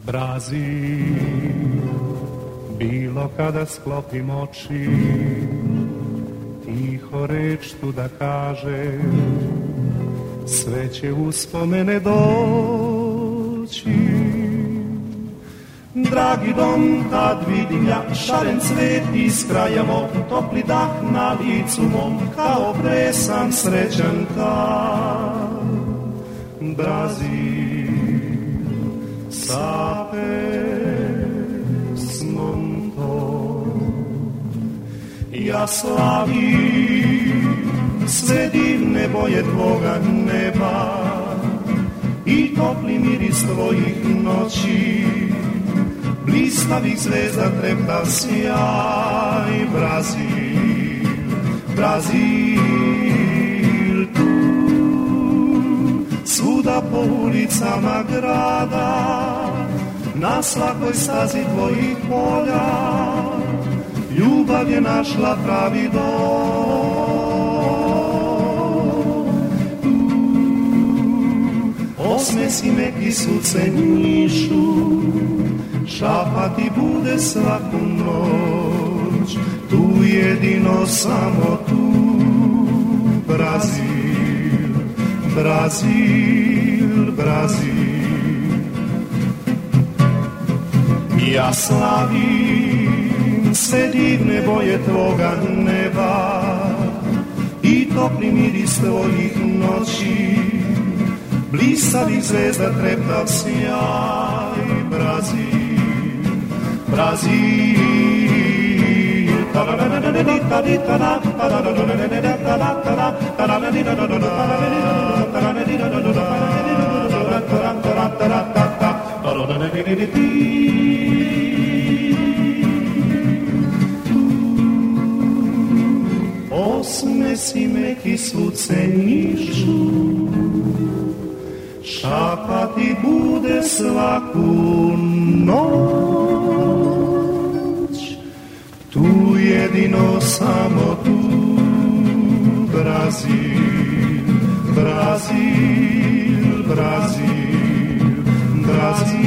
Brazil, bilo kada sklopim oči, tiho reč tu da kaže, sve će uspomene doći. Dragi dom, tad vidim ja šaren cvet iz kraja mog, topli dah na licu mom, kao presan srećan tad. Brazil, sa pesmom tom, ja slavim sve divne boje tvoga neba i topli miris tvojih noći, blistavih zvezda treptav sjaj. Brazil, Brazil, tu svuda po ulicama grada, na svakoj stazi tvojih polja, ljubav je našla pravi dom. Osmesi meki suce njišu, šapati bude svaku noć, tu jedino samo tu. Brazil, Brazil, Brazil, ja slavim sve divne boje tvoga neba i topli miris tvojih noći, blistavih zvezda treptav sjaj. Brazil, Brazil, osmesi meki svuce nišu, šapati bude svaku noć, tu jedino samo tu. Brazil, Brazil, Brazil, Brazil.